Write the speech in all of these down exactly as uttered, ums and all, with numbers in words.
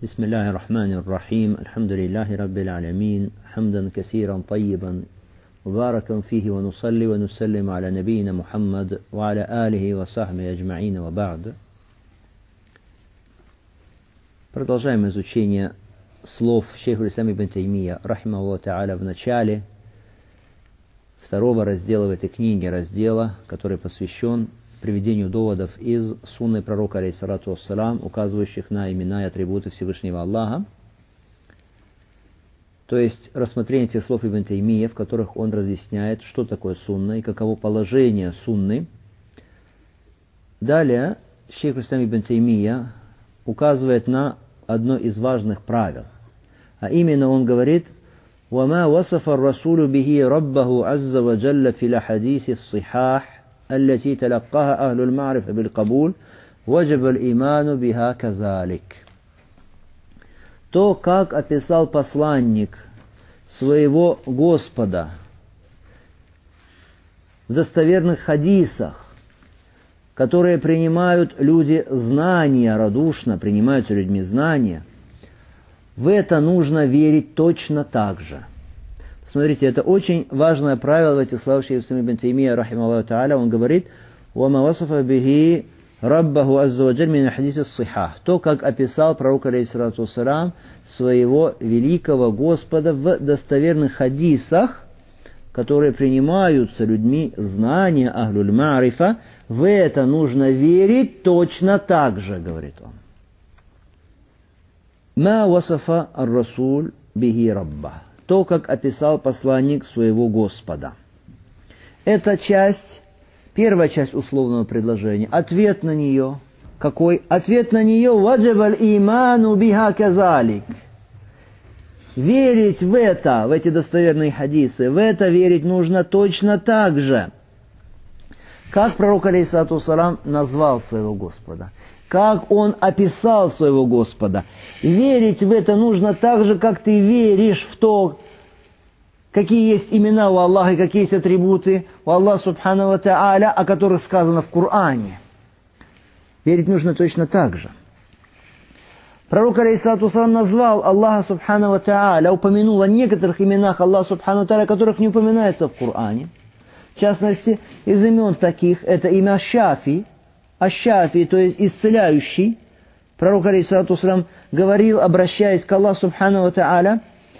بسم الله الرحمن الرحيم الحمد لله رب العالمين حمدا كثيرا طيبا مباركا فيه ونصلي ونسلم على نبينا محمد وعلى آله وصحبه أجمعين وبعد. Продолжаем изучение слов шейха ислама ибн Таймия рахимахуллаху тааля в начале второго раздела в этой книге, раздела, который посвящен приведению доводов из сунны пророка, алейхиссалату вассалам, указывающих на имена и атрибуты Всевышнего Аллаха. То есть рассмотрение тех слов Ибн Таймия, в которых он разъясняет, что такое сунна и каково положение сунны. Далее шейх ислам ибн Таймия указывает на одно из важных правил. А именно он говорит: وَمَا وَصَفَ الرَّسُولُ بِهِ رَبَّهُ عَزَّ وَجَلَّ فِي الْحَدِيثِ الصِّحَاحِ التي تلقاها أهل المعرفة بالقبول وجب الإيمان بها كذلك. То, как описал посланник своего Господа в достоверных хадисах, которые принимают люди знания, радушно принимаются людьми знания, в это нужно верить точно так же. Смотрите, это очень важное правило в этих словах шейха ибн Таймия рахимахуллаху тааля. Он говорит: «Вама васафа бихи раббаху азза ва джаль мин хадис ас-сихах». То, как описал пророк, алейхиссалату вассалам, своего великого Господа в достоверных хадисах, которые принимаются людьми знания ахлюль ма'рифа, в это нужно верить точно так же, говорит он. «Ма васафа ар-расуль бихи раббах». То, как описал посланник своего Господа. Это часть, первая часть условного предложения. Ответ на нее. Какой? Ответ на нее: «Ваджабаль иману биха казалик». Верить в это, в эти достоверные хадисы, в это верить нужно точно так же. Как пророк, алейхиссалату вассалам, назвал своего Господа. Как он описал своего Господа. Верить в это нужно так же, как ты веришь в то, какие есть имена у Аллаха и какие есть атрибуты у Аллаха субхану ва тааля, о которых сказано в Коране. Верить нужно точно так же. Пророк, алейхиссалату вассалам, назвал Аллаха субхану ва тааля, упомянул о некоторых именах Аллаха субхану ва тааля, которых не упоминается в Коране. В частности, из имен таких это имя Шафи, Аш-Шафи, то есть исцеляющий. Пророк, алейхиссалату вассалам, говорил, обращаясь к Аллаху субхану ва тааля: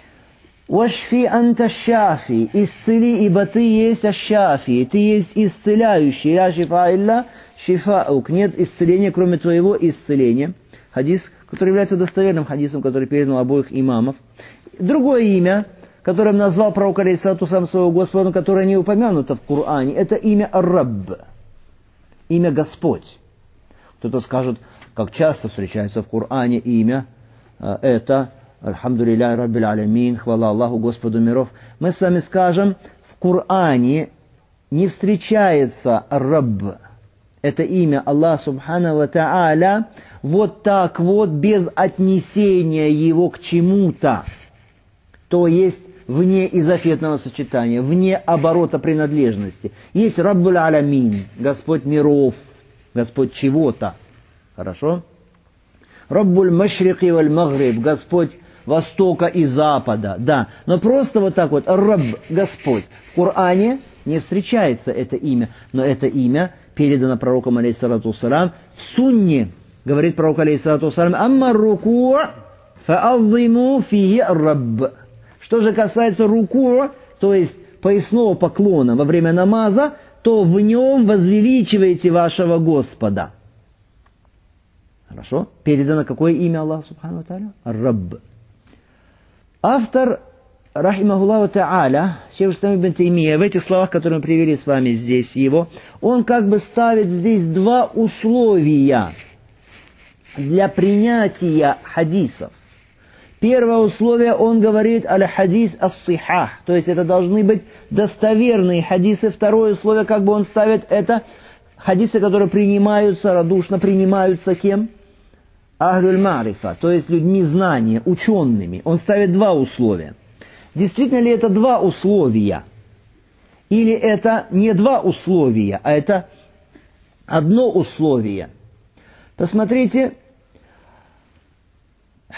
«Вашфи анта шафи», исцели, ибо ты есть аш-шафи, ты есть исцеляющий. «Ля шифа илля шифаук», нет исцеления, кроме твоего исцеления. Хадис, который является достоверным хадисом, который передал обоих имамов. Другое имя, которым назвал пророк, алейхиссалату вассалам, своего Господа, которое не упомянуто в Коране, это имя Ар-Рабб, имя Господь. Кто-то скажет, как часто встречается в Коране имя это «Альхамдулилляхи раббил алямин», хвала Аллаху, Господу миров. Мы с вами скажем, в Коране не встречается Рабб, это имя Аллах субхану ва тааля, вот так вот, без отнесения его к чему-то, то есть вне изофетного сочетания, вне оборота принадлежности. Есть Раббуль алямин, Господь миров, Господь чего-то. Хорошо? Раббуль машрики валь магриб, Господь востока и запада. Да, но просто вот так вот, Рабб, Господь. В Коране не встречается это имя, но это имя передано пророком, алейхиссалату вассалам, в сунне. Говорит пророк, алейхиссалату вассалам: «Амма руку' фа'аззиму фихи Рабб». Что же касается руку', то есть поясного поклона во время намаза, то в нем возвеличивайте вашего Господа. Хорошо? Передано какое имя Аллаха субхану ва тааля? Рабб. Автор, рахимахуллаху тааля, шейх ислам ибн Таймия, в этих словах, которые мы привели с вами здесь его, он как бы ставит здесь два условия для принятия хадисов. Первое условие, он говорит аль-хадис ас-сихах, то есть это должны быть достоверные хадисы. Второе условие, как бы он ставит, это хадисы, которые принимаются, радушно принимаются кем? Ахлюль ма'рифа, то есть людьми знания, учеными. Он ставит два условия. Действительно ли это два условия? Или это не два условия, а это одно условие? Посмотрите,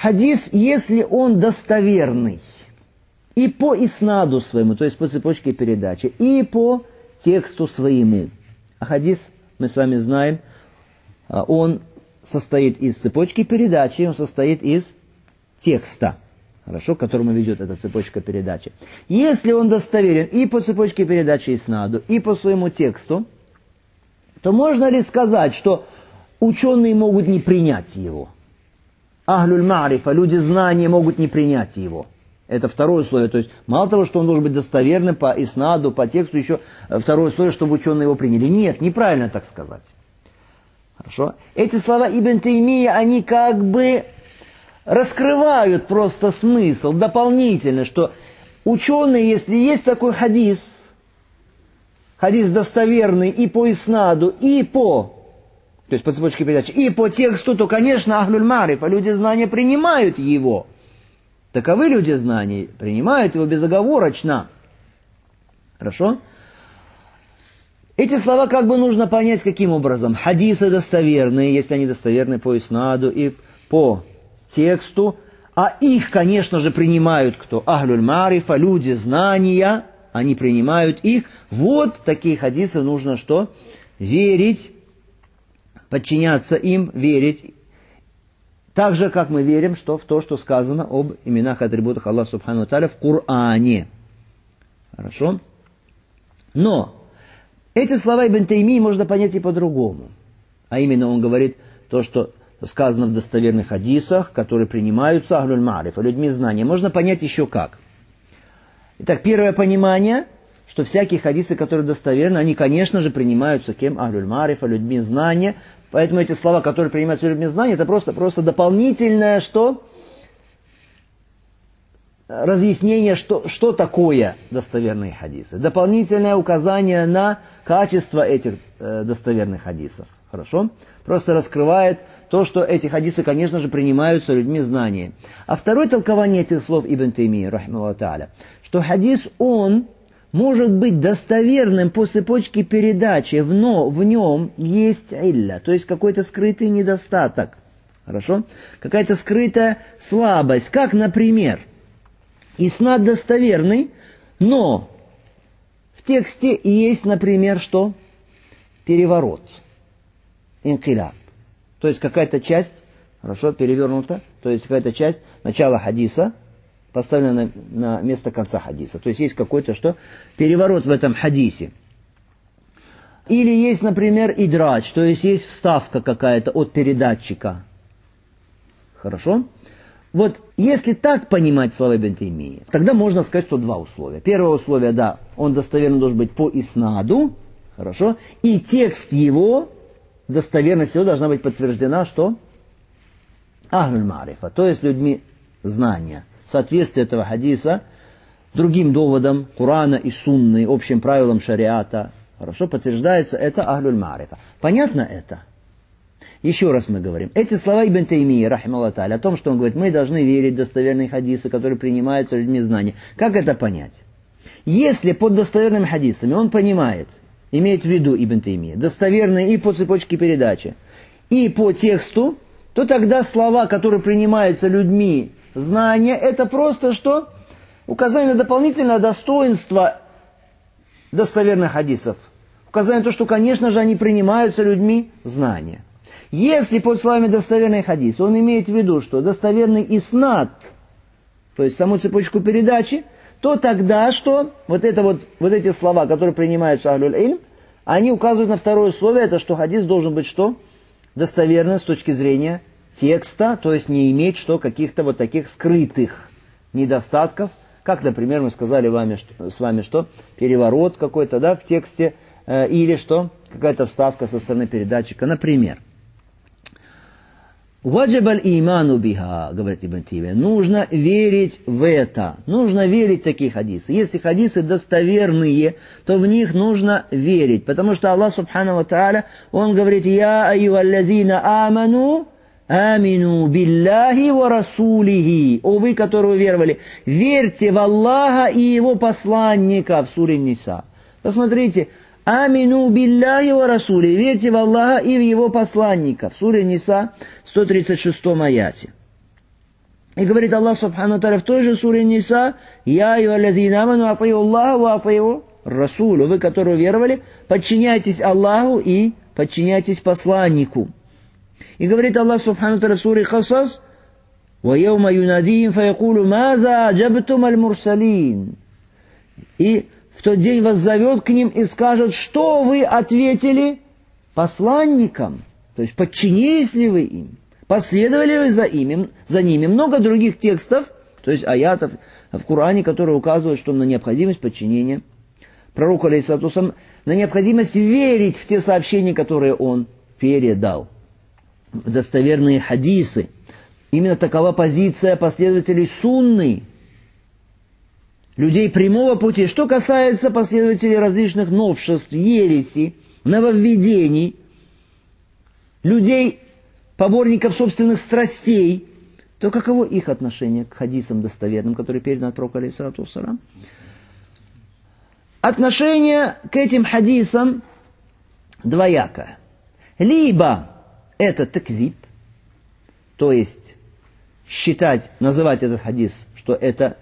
хадис, если он достоверный, и по иснаду своему, то есть по цепочке передачи, и по тексту своему. А хадис, мы с вами знаем, он состоит из цепочки передачи, он состоит из текста, хорошо, к которому ведет эта цепочка передачи. Если он достоверен и по цепочке передачи иснаду, и по своему тексту, то можно ли сказать, что ученые могут не принять его? Ахлюль ма'рифа, люди знания, могут не принять его. Это второе условие. То есть, мало того, что он должен быть достоверным по иснаду, по тексту, еще второе условие, чтобы ученые его приняли. Нет, неправильно так сказать. Хорошо? Эти слова Ибн Таймия, они как бы раскрывают просто смысл дополнительно, что ученые, если есть такой хадис, хадис достоверный и по иснаду, и по, то есть по цепочке передачи, и по тексту, то, конечно, ахлюль марифа, люди знания принимают его. Таковы люди знаний, принимают его безоговорочно. Хорошо? Эти слова как бы нужно понять каким образом. Хадисы достоверные, если они достоверны по иснаду и по тексту, а их, конечно же, принимают кто? Ахлюль марифа, люди знания, они принимают их. Вот такие хадисы нужно что? Верить, подчиняться им, верить. Так же, как мы верим, что в то, что сказано об именах и атрибутах Аллаха Субхану ва Тааля в Коране. Хорошо? Но эти слова Ибн Таймии можно понять и по-другому. А именно он говорит то, что сказано в достоверных хадисах, которые принимаются ахлюль ма'рифа, людьми знания. Можно понять еще как. Итак, первое понимание, что всякие хадисы, которые достоверны, они, конечно же, принимаются кем? Ахлюль ма'рифа, людьми знания. Поэтому эти слова, которые принимаются людьми знания, это просто, просто дополнительное что? Разъяснение, что, что такое достоверные хадисы. Дополнительное указание на качество этих э, достоверных хадисов. Хорошо? Просто раскрывает то, что эти хадисы, конечно же, принимаются людьми знания. А второе толкование этих слов Ибн Таймии, рахимахуллаху тааля, что хадис, он может быть достоверным по цепочке передачи, но в нем есть илля, то есть какой-то скрытый недостаток. Хорошо? Какая-то скрытая слабость. Как, например, иснад достоверный, но в тексте есть, например, что? Переворот. Инкиляб. То есть какая-то часть, хорошо, перевернута, то есть какая-то часть начала хадиса поставлена на, на место конца хадиса. То есть есть какой-то что? Переворот в этом хадисе. Или есть, например, идрач, то есть есть вставка какая-то от передатчика. Хорошо? Вот если так понимать слова Ибн Таймии, тогда можно сказать, что два условия. Первое условие, да, он достоверно должен быть по иснаду, хорошо, и текст его, достоверность его должна быть подтверждена, что? Ахлюль ма'рифа, то есть людьми знания. Соответствие этого хадиса другим доводам Корана и Сунны, общим правилам шариата, хорошо, подтверждается это ахлюль ма'рифа. Понятно это? Еще раз мы говорим. Эти слова Ибн Таймии, рахимахуллаху тааля, о том, что он говорит, мы должны верить в достоверные хадисы, которые принимаются людьми знания. Как это понять? Если под достоверными хадисами он понимает, имеет в виду Ибн Таймия, достоверные и по цепочке передачи, и по тексту, то тогда слова, которые принимаются людьми знания, это просто что? Указание на дополнительное достоинство достоверных хадисов. Указание на то, что, конечно же, они принимаются людьми знания. Если под словами достоверный хадис он имеет в виду, что достоверный иснад, то есть саму цепочку передачи, то тогда что? Вот, это вот, вот эти слова, которые принимаются ахлюль ильм, они указывают на второе условие, это что хадис должен быть что? Достоверным с точки зрения текста, то есть не иметь что каких-то вот таких скрытых недостатков, как, например, мы сказали вами, что, с вами, что переворот какой-то, да, в тексте, э, или что какая-то вставка со стороны передатчика, например. «Ваджабаль иману биха», говорит Ибн Таймия, нужно верить в это, нужно верить в такие хадисы. Если хадисы достоверные, то в них нужно верить, потому что Аллах Субхану ва Тааля, Он говорит, «Я айюаллазина аману, амину билляхи ва расулихи». О вы, которые уверовали, верьте в Аллаха и Его посланника в суре Ниса. Посмотрите, амину билляхи ва расулихи, верьте в Аллаха и в Его посланника в суре Ниса, сто тридцать шестом аяте. И говорит Аллах Субхану Тааля в той же суре Ниса: «Я айюхаллазина аману атиу Аллаха ва атиу расулу». Вы, которые веровали, подчиняйтесь Аллаху и подчиняйтесь посланнику. И говорит Аллах Субхану Тааля в суре Касас: «Ва яума юнадихим фаякулу маза аджабтум аль-мурсалин». И в тот день вас зовет к ним и скажет: что вы ответили посланникам? То есть подчинились ли вы им? Последовали ли вы за, ими, за ними? Много других текстов, то есть аятов в Коране, которые указывают, что на необходимость подчинения пророку алейхиссалату вассалам, на необходимость верить в те сообщения, которые он передал, в достоверные хадисы. Именно такова позиция последователей сунны, людей прямого пути. Что касается последователей различных новшеств, ереси, нововведений, людей, поборников собственных страстей, то каково их отношение к хадисам достоверным, которые переданы от пророка алейхиссалату вассалам? Отношение к этим хадисам двоякое. Либо это такзиб, то есть считать, называть этот хадис, что это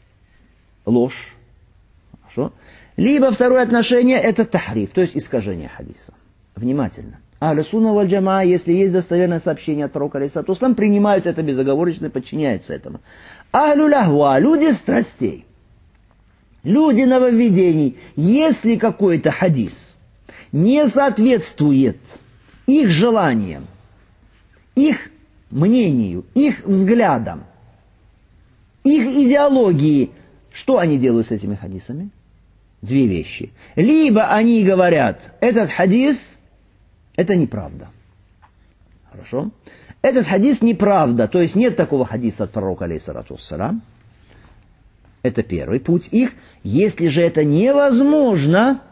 ложь. Хорошо? Либо второе отношение это тахриф, то есть искажение хадиса. Внимательно. Ахлю сунна валь джамаа, если есть достоверное сообщение от пророка алейхиссалату вассалам, принимают это безоговорочно и подчиняются этому. Ахлю лахва, люди страстей, люди нововведений, если какой-то хадис не соответствует их желаниям, их мнению, их взглядам, их идеологии, что они делают с этими хадисами? Две вещи. Либо они говорят: этот хадис это неправда. Хорошо? Этот хадис неправда, то есть нет такого хадиса от пророка алейхиссалату вассалам. Это первый путь их. Если же это невозможно,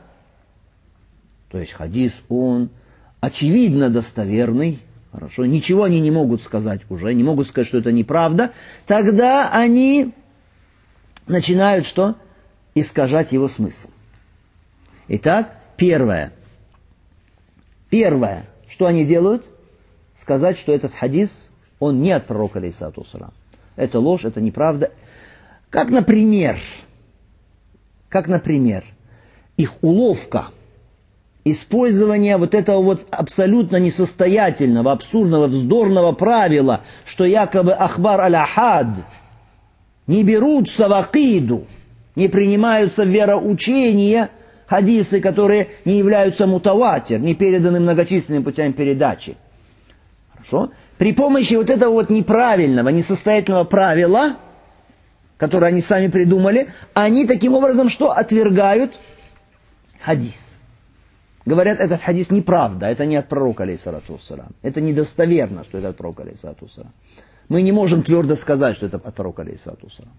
то есть хадис, он очевидно достоверный, хорошо, ничего они не могут сказать уже, не могут сказать, что это неправда, тогда они начинают что? Искажать его смысл. Итак, первое. Первое, что они делают, сказать, что этот хадис, он не от пророка алейхиссалату вассалам. Это ложь, это неправда. Как, например, как, например, их уловка, использование вот этого вот абсолютно несостоятельного, абсурдного, вздорного правила, что якобы ахбар аль-ахад не берутся в акиду, не принимаются в вероучение хадисы, которые не являются мутаватир, не переданы многочисленными путями передачи. Хорошо? При помощи вот этого вот неправильного, несостоятельного правила, которое они сами придумали, они таким образом что? Отвергают хадис. Говорят, этот хадис неправда, это не от пророка алейхиссалату вассалам. Это недостоверно, что это от пророка алейхиссалату вассалам. Мы не можем твердо сказать, что это от пророка алейхиссалату вассалам.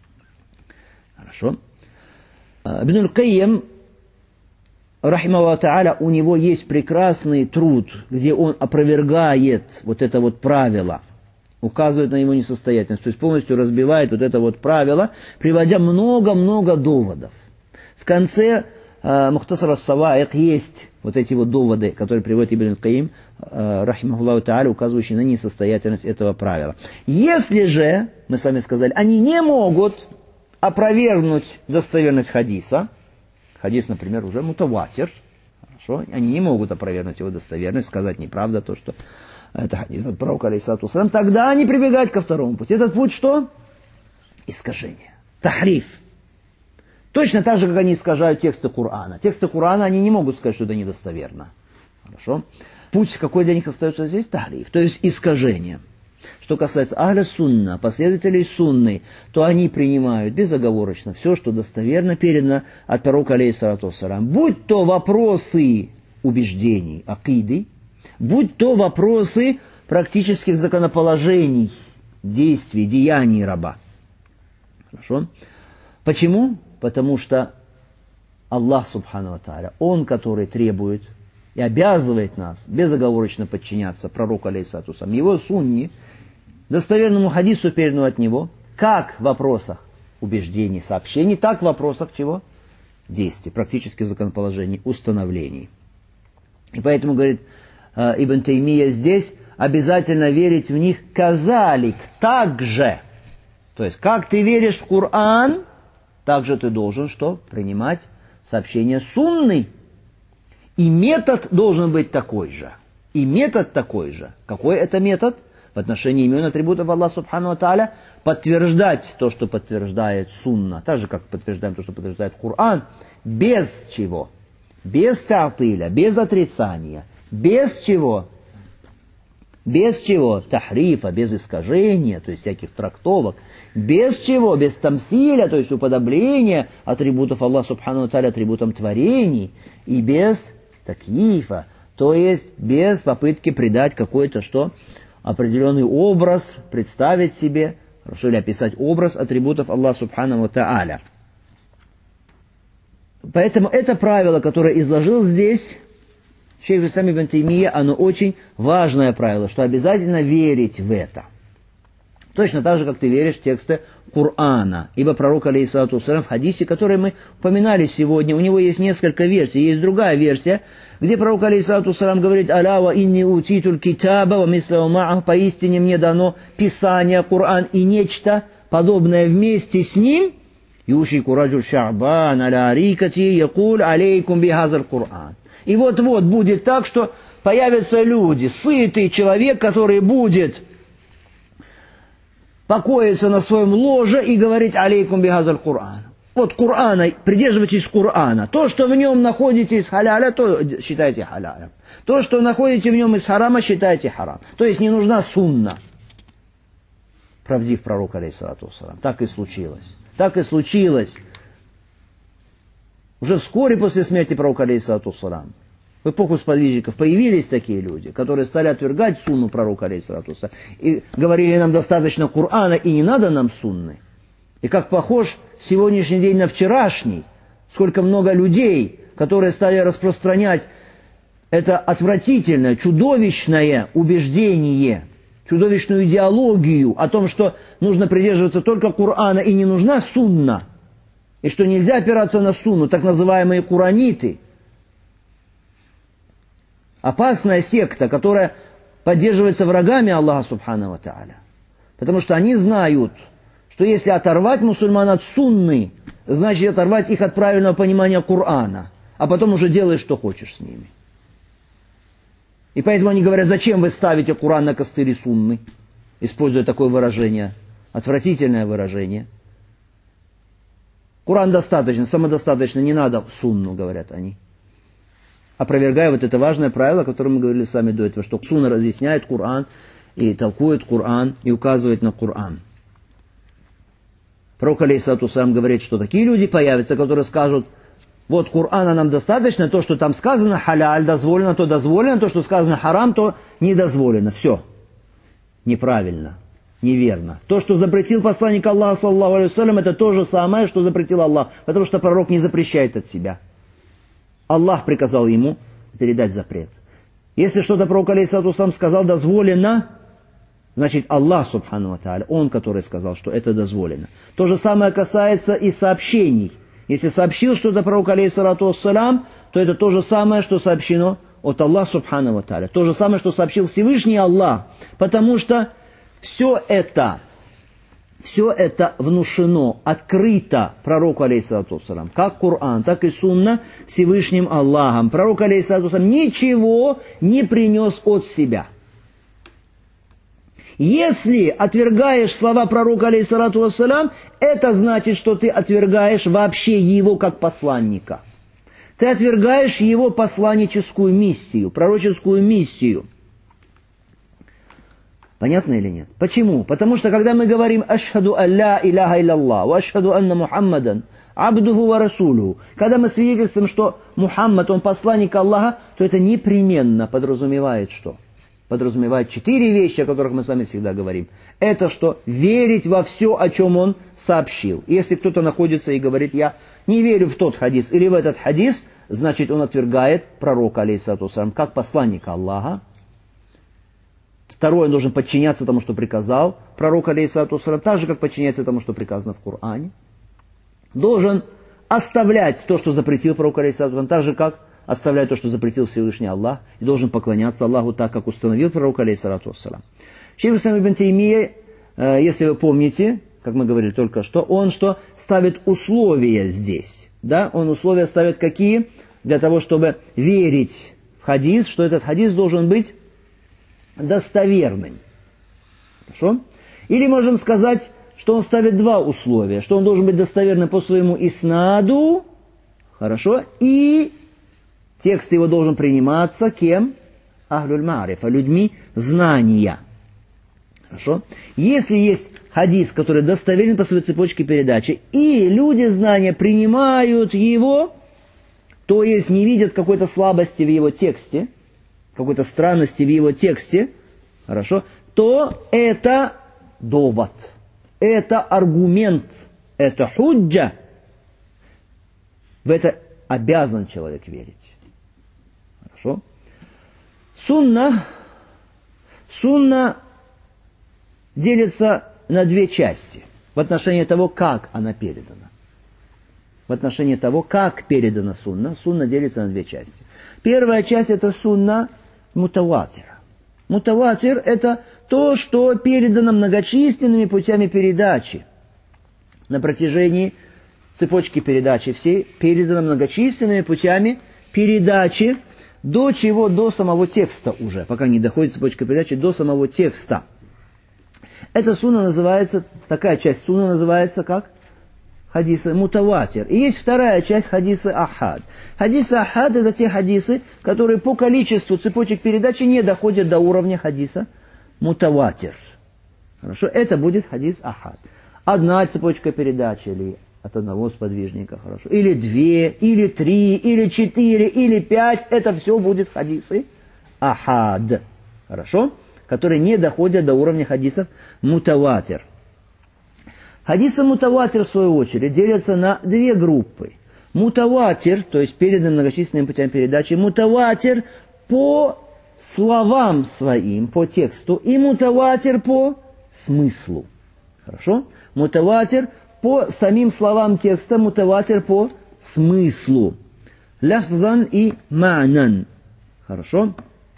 Хорошо? Ибн аль-Кайим, рахимахуллаху тааля, у него есть прекрасный труд, где он опровергает вот это вот правило, указывает на его несостоятельность, то есть полностью разбивает вот это вот правило, приводя много-много доводов. В конце э, Мухтасар ас-Саваик есть вот эти вот доводы, которые приводит Ибн аль-Кайим, э, рахимахуллаху тааля, указывающие на несостоятельность этого правила. Если же, мы с вами сказали, они не могут опровергнуть достоверность хадиса, хадис, например, уже мутаватир, хорошо, они не могут опровергнуть его достоверность, сказать неправда то, что это хадис от пророка алейхиссалату вассалам, тогда они прибегают ко второму пути. Этот путь что? Искажение, тахриф. Точно так же, как они искажают тексты Корана. Тексты Корана они не могут сказать, что это недостоверно. Хорошо? Путь какой для них остается здесь? Тахриф, то есть искажение. Что касается ахля сунна, последователей сунны, то они принимают безоговорочно все, что достоверно передано от пророка алейхиссалату вассалам. Будь то вопросы убеждений, акиды, будь то вопросы практических законоположений, действий, деяний раба. Хорошо? Почему? Потому что Аллах субхану ва тааля, Он, который требует и обязывает нас безоговорочно подчиняться пророку алейхиссалату вассалам, его сунне, достоверному хадису, переданному от него, как в вопросах убеждений, сообщений, так в вопросах чего? Действий, практических законоположений, установлений. И поэтому, говорит э, Ибн Таймия здесь, обязательно верить в них казалик, так же, То есть, как ты веришь в Коран, так же ты должен что? Принимать сообщение сунны. И метод должен быть такой же. И метод такой же. Какой это метод? В отношении имен и атрибутов Аллаха Субхану ва Тааля подтверждать то, что подтверждает сунна. Так же, как подтверждаем то, что подтверждает Коран. Без чего? Без та'тиля, без отрицания. Без чего? Без чего? Тахрифа, без искажения, то есть всяких трактовок. Без чего? Без тамсиля, то есть уподобления атрибутов Аллаха Субхану ва Тааля атрибутам творений. И без такьифа, то есть без попытки придать какой-то что? Определенный образ, представить себе, хорошо, или описать образ атрибутов Аллаха Субхану ва Тааля. Поэтому это правило, которое изложил здесь шейх ислам ибн Таймия, оно очень важное правило, что обязательно верить в это. Точно так же, как ты веришь в тексты Корана. Ибо пророк, алейхиссалату вассалям, в хадисе, который мы упоминали сегодня, у него есть несколько версий. Есть другая версия, где пророк, алейхиссалату вассалям, говорит: «Аля ва инни утитуль китаба ва мисля ма'ах», поистине мне дано Писание, Коран и нечто подобное вместе с ним. «Юшику раджуль ша'бан аля арикати якуль алейкум бихазаль Коран». И вот-вот будет так, что появятся люди, сытый человек, который будет покоиться на своем ложе и говорить: алейкум бихазаль Коран. Вот Корана, придерживайтесь Корана. То, что в нем находите из халяля, то считайте халялем. То, что находите в нем из харама, считайте харам. То есть не нужна сунна. Правдив пророк, алейхиссалату вассалям. Так и случилось. Так и случилось. Уже вскоре после смерти пророка, алейхиссалату вассалям, в эпоху сподвижников появились такие люди, которые стали отвергать сунну пророка, алейхиссалату вассалям, и говорили: нам достаточно Корана и не надо нам сунны. И как похож сегодняшний день на вчерашний, сколько много людей, которые стали распространять это отвратительное, чудовищное убеждение, чудовищную идеологию о том, что нужно придерживаться только Корана и не нужна сунна, и что нельзя опираться на сунну, так называемые кураниты. Опасная секта, которая поддерживается врагами Аллаха Субхану ва Тааля. Потому что они знают, что если оторвать мусульман от сунны, значит оторвать их от правильного понимания Корана, а потом уже делай, что хочешь с ними. И поэтому они говорят: зачем вы ставите Коран на костыли сунны, используя такое выражение, отвратительное выражение. Коран достаточно, самодостаточно, не надо сунну, говорят они. Опровергая вот это важное правило, о котором мы говорили с вами до этого, что сунна разъясняет Коран и толкует Коран и указывает на Коран. Пророк, алейхиссалату вассалям, говорит, что такие люди появятся, которые скажут: вот Корана нам достаточно, то, что там сказано халяль, дозволено, то дозволено, то, что сказано харам, то не дозволено. Все. Неправильно. Неверно. То, что запретил посланник Аллаха, саллаллаху алейхи вассалям, это то же самое, что запретил Аллах, потому что пророк не запрещает от себя. Аллах приказал ему передать запрет. Если что-то пророк, алейхиссалату вассалям, сказал дозволено, значит Аллах, субхану ва тааля, Он, который сказал, что это дозволено. То же самое касается и сообщений. Если сообщил что-то пророк, алейхиссалату вассалям, то это то же самое, что сообщено от Аллаха, субхану ва тааля. То же самое, что сообщил Всевышний Аллах. Потому что все это, все это внушено, открыто пророку, алейхиссалату вассалям, как Коран, так и Сунна, Всевышним Аллахом. Пророк, алейхиссалату вассалям, ничего не принес от себя. Если отвергаешь слова пророка, алейхиссалату вассалям, это значит, что ты отвергаешь вообще его как посланника. Ты отвергаешь его посланническую миссию, пророческую миссию. Понятно или нет? Почему? Потому что когда мы говорим «Ашхаду алла иляха илlallah, ва ашхаду анна Мухаммадан, абдуху ва расулуху», когда мы свидетельствуем, что Мухаммад, он посланник Аллаха, то это непременно подразумевает что? Подразумевает четыре вещи, о которых мы с вами всегда говорим. Это что? Верить во все, о чем он сообщил. Если кто-то находится и говорит: я не верю в тот хадис или в этот хадис, значит он отвергает пророка, алейхиссалату вассалям, как посланника Аллаха. Второе, он должен подчиняться тому, что приказал пророк, алейхиссалату вассалям, так же, как подчиняется тому, что приказано в Коране. Должен оставлять то, что запретил пророк, алейхиссалату вассалям, так же, как оставлять то, что запретил Всевышний Аллах, и должен поклоняться Аллаху так, как установил пророк, алейхиссалату вассалям. Шейх ислам ибн Таймия, если вы помните, как мы говорили только что, он что? Ставит условия здесь. Да? Он условия ставит какие? Для того, чтобы верить в хадис, что этот хадис должен быть достоверным. Хорошо? Или можем сказать, что он ставит два условия. Что он должен быть достоверным по своему иснаду, хорошо, и текст его должен приниматься кем? Ахлюль маарифа, людьми знания. Хорошо? Если есть хадис, который достоверен по своей цепочке передачи, и люди знания принимают его, то есть не видят какой-то слабости в его тексте, какой-то странности в его тексте, хорошо, то это довод, это аргумент, это худжа. В это обязан человек верить. Хорошо? Сунна, сунна делится на две части в отношении того, как она передана. В отношении того, как передана сунна, сунна делится на две части. Первая часть – это сунна мутаватира. Мутаватир – это то, что передано многочисленными путями передачи. На протяжении цепочки передачи всей передано многочисленными путями передачи, до чего? До самого текста уже, пока не доходит цепочка передачи, до самого текста. Эта сунна называется, такая часть сунна называется как? Хадисы мутаватир. И есть вторая часть хадисы ахад. Хадисы ахад – это те хадисы, которые по количеству цепочек передачи не доходят до уровня хадиса мутаватир. Хорошо? Это будет хадис ахад. Одна цепочка передачи или от одного сподвижника, хорошо. Или две, или три, или четыре, или пять. Это все будет хадисы ахад. Хорошо? Которые не доходят до уровня хадисов мутаватир. Хадисы мутаватир, в свою очередь, делятся на две группы. Мутаватир, то есть передан многочисленными путями передачи, мутаватир по словам своим, по тексту, и мутаватир по смыслу. Хорошо? Мутаватир по самим словам текста, мутаватир по смыслу. Ляфзан и ма'нан. Хорошо?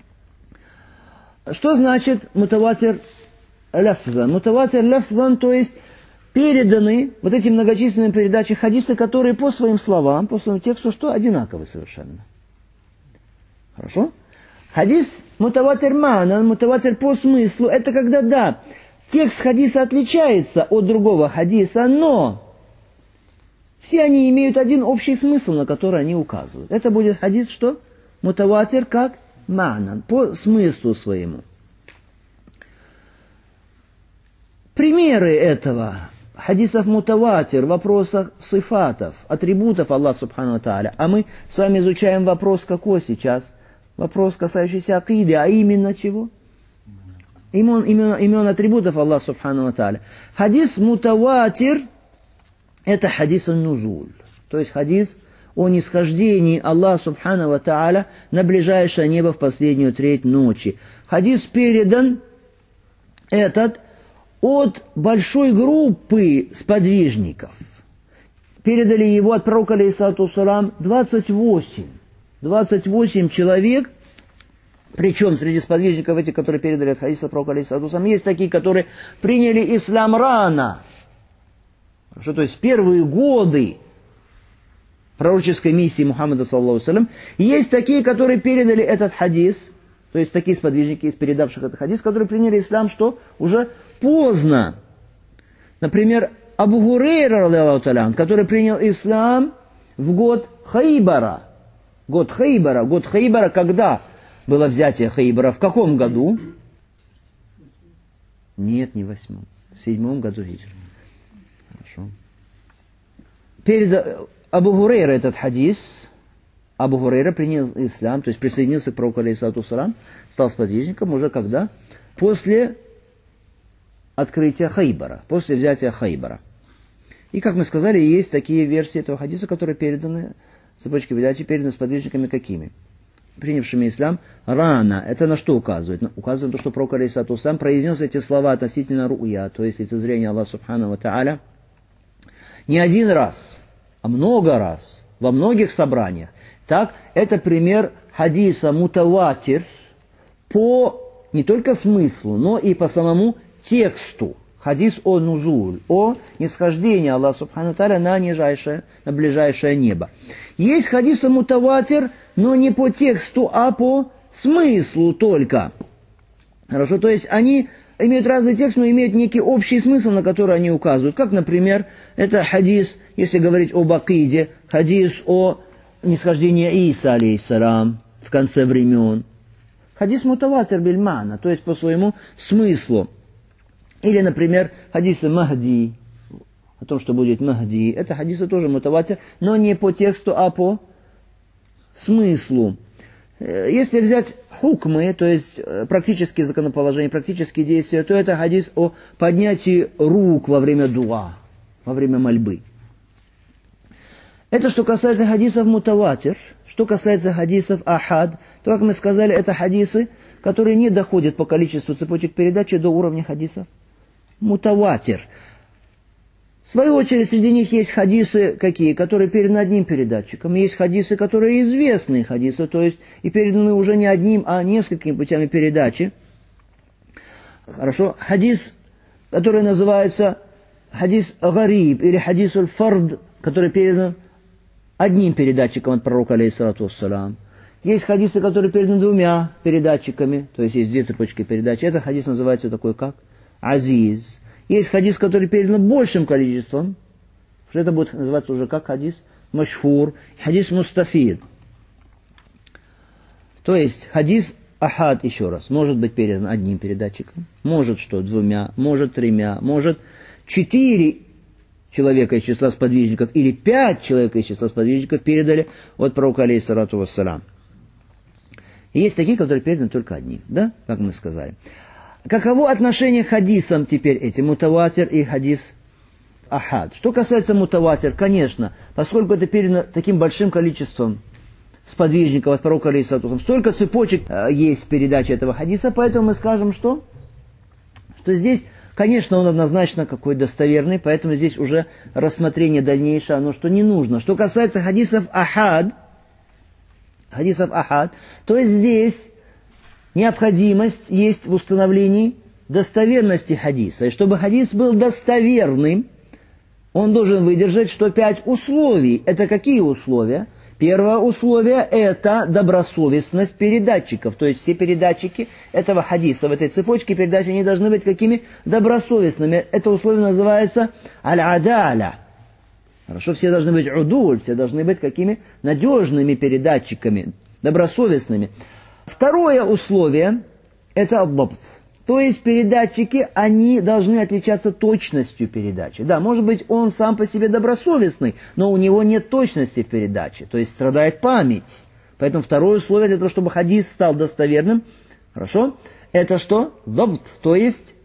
Что значит мутаватир ляфзан? Мутаватир ляфзан, то есть переданы вот эти многочисленные передачи хадисы, которые по своим словам, по своему тексту, что одинаковы совершенно. Хорошо? Хадис мутаватир ма'нан, мутаватир по смыслу, это когда, да, текст хадиса отличается от другого хадиса, но все они имеют один общий смысл, на который они указывают. Это будет хадис, что? Мутаватир как ма'нан, по смыслу своему. Примеры этого хадисов мутаватир в вопросах сифатов, атрибутов Аллаха субхану ва тааля. А мы с вами изучаем вопрос какой сейчас? Вопрос, касающийся акиды, а именно чего? Имен, имен, имен атрибутов Аллаха субхану ва тааля. Хадис мутаватир – это хадис ан-нузуль. То есть хадис о нисхождении Аллаха субхану ва тааля на ближайшее небо в последнюю треть ночи. Хадис передан этот от большой группы сподвижников. Передали его от пророка алейхиссалату вассалам двадцать восемь. двадцать восемь человек, причем среди сподвижников этих, которые передали от хадиса пророка алейхиссалату вассалам, есть такие, которые приняли ислам рано. Что, то есть в первые годы пророческой миссии Мухаммада саллаллаху алейхи ва саллям. Есть такие, которые передали этот хадис, то есть такие сподвижники из передавших этот хадис, которые приняли ислам, что уже поздно. Например, Абу Гурейра, который принял ислам в год Хайбара. Год Хайбара. Год Хайбара, когда было взятие Хайбара? В каком году? Нет, не в восьмом. В седьмом году хиджры. Хорошо. Перед Абу Гурейра этот хадис, Абу Гурейра принял ислам, то есть присоединился к пророку алейхиссалату вассалам, стал сподвижником уже когда? После открытия Хайбара, после взятия Хайбара. И, как мы сказали, есть такие версии этого хадиса, которые переданы, цепочки передачи переданы сподвижниками какими? Принявшими ислам рано. Это на что указывает? Указывает на то, что пророк алейхиссалату вассалам произнес эти слова относительно ру'я, то есть лицезрения Аллаха субхану ва тааля, не один раз, а много раз, во многих собраниях. Так, это пример хадиса мутаватир по не только смыслу, но и по самому тексту Хадис о нузуль, о нисхождении Аллаха Субхану Тааля на нижайшее, на ближайшее небо. Есть хадисы мутаватир, но не по тексту, а по смыслу только. Хорошо, то есть они имеют разный текст, но имеют некий общий смысл, на который они указывают. Как, например, это хадис, если говорить об акиде, хадис о нисхождении Иса, алейхиссалям, в конце времен. Хадис мутаватир бильмана, то есть по своему смыслу. Или, например, хадисы Махди, о том, что будет Махди. Это хадисы тоже мутаватир, но не по тексту, а по смыслу. Если взять хукмы, то есть практические законоположения, практические действия, то это хадис о поднятии рук во время дуа, во время мольбы. Это что касается хадисов мутаватир. Что касается хадисов ахад, то, как мы сказали, это хадисы, которые не доходят по количеству цепочек передачи до уровня хадисов мутаватир. В свою очередь, среди них есть хадисы какие, которые переданы одним передатчиком. Есть хадисы, которые известные хадисы, то есть и переданы уже не одним, а несколькими путями передачи. Хорошо. Хадис, который называется хадис гариб или хадис аль-фард, который передан одним передатчиком от пророка, алейхиссалату вассалям. Есть хадисы, которые переданы двумя передатчиками, то есть есть две цепочки передачи. Этот хадис называется такой как азиз. Есть хадис, который передан большим количеством, что это будет называться уже как хадис машхур, хадис мустафид. То есть хадис ахад, еще раз, может быть передан одним передатчиком, может что, двумя, может тремя, может четыре человека из числа сподвижников или пять человек из числа сподвижников передали от пророка, алейхиссалату вассалям. И есть такие, которые переданы только одним, да, как мы сказали. Каково отношение к хадисам теперь эти, мутаватир и хадис ахад? Что касается мутаватир, конечно, поскольку это передано таким большим количеством сподвижников от пророка, алейхиссалату вассалям, столько цепочек э, есть в передаче этого хадиса, поэтому мы скажем, что, что здесь, конечно, он однозначно какой достоверный, поэтому здесь уже рассмотрение дальнейшее, оно что не нужно. Что касается хадисов ахад, хадисов ахад, то есть здесь необходимость есть в установлении достоверности хадиса. И чтобы хадис был достоверным, он должен выдержать, что пять условий. Это какие условия? Первое условие – это добросовестность передатчиков. То есть все передатчики этого хадиса, в этой цепочке передачи, они должны быть какими? Добросовестными. Это условие называется аль-адаля. Хорошо, все должны быть удуль, все должны быть какими? Надежными передатчиками, добросовестными. Второе условие – это аддабт. То есть передатчики, они должны отличаться точностью передачи. Да, может быть, он сам по себе добросовестный, но у него нет точности в передаче, то есть страдает память. Поэтому второе условие для того, чтобы хадис стал достоверным, хорошо, это что? Дабт, то есть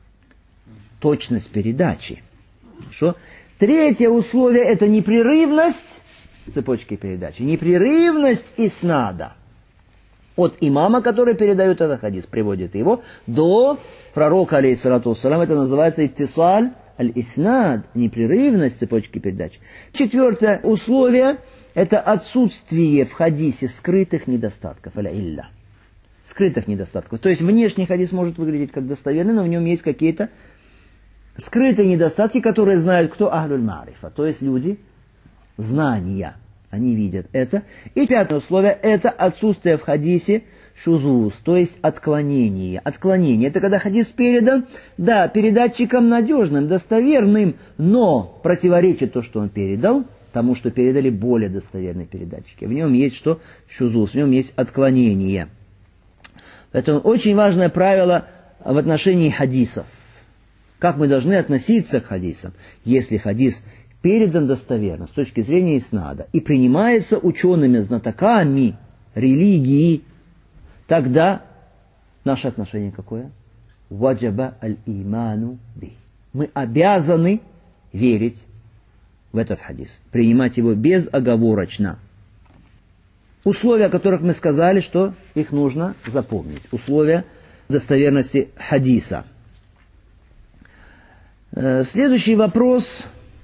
точность передачи. Хорошо. Третье условие – это непрерывность цепочки передачи, непрерывность иснада. От имама, который передает этот хадис, приводит его, до пророка, алейхиссалату вассалям, это называется иттисаль аль-иснад, непрерывность цепочки передач. Четвертое условие – это отсутствие в хадисе скрытых недостатков, аля-илля, скрытых недостатков. То есть внешний хадис может выглядеть как достоверный, но в нем есть какие-то скрытые недостатки, которые знают кто? Ахлюль марифа, то есть люди знания. Они видят это. И пятое условие – это отсутствие в хадисе шузуз, то есть отклонение. Отклонение – это когда хадис передан, да, передатчиком надежным, достоверным, но противоречит то, что он передал, тому, что передали более достоверные передатчики. В нем есть что? Шузуз, в нем есть отклонение. Поэтому очень важное правило в отношении хадисов. Как мы должны относиться к хадисам? Если хадис передан достоверно с точки зрения иснада и принимается учеными-знатоками религии, тогда наше отношение какое? Ваджаба аль-иману би. Мы обязаны верить в этот хадис, принимать его безоговорочно. Условия, о которых мы сказали, что их нужно запомнить. Условия достоверности хадиса. Следующий вопрос.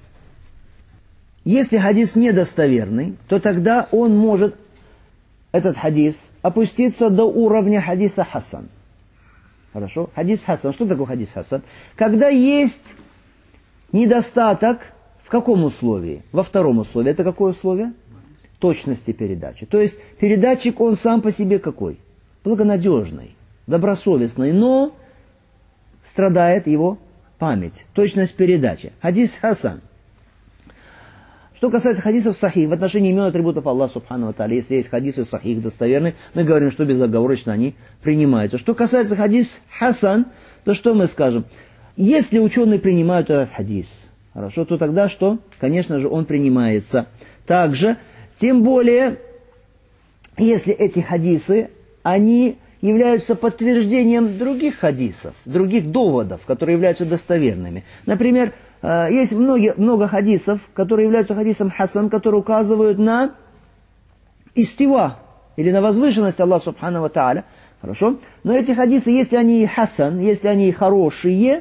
Если хадис недостоверный, то тогда он может, этот хадис, опуститься до уровня хадиса хасан. Хорошо? Хадис хасан. Что такое хадис хасан? Когда есть недостаток в каком условии? Во втором условии. Это какое условие? Точности передачи. То есть передатчик, он сам по себе какой? Благонадежный, добросовестный, но страдает его память, точность передачи. Хадис хасан. Что касается хадисов сахих, в отношении имен атрибутов Аллаха субхану ва тааля, если есть хадисы сахих достоверные, мы говорим, что безоговорочно они принимаются. Что касается хадис хасан, то что мы скажем? Если ученые принимают этот хадис, хорошо, то тогда что? Конечно же, он принимается. Также, тем более, если эти хадисы, они являются подтверждением других хадисов, других доводов, которые являются достоверными. Например, есть многие, много хадисов, которые являются хадисом хасан, которые указывают на истива, или на возвышенность Аллаха субхану ва тааля. Хорошо? Но эти хадисы, если они хасан, если они хорошие,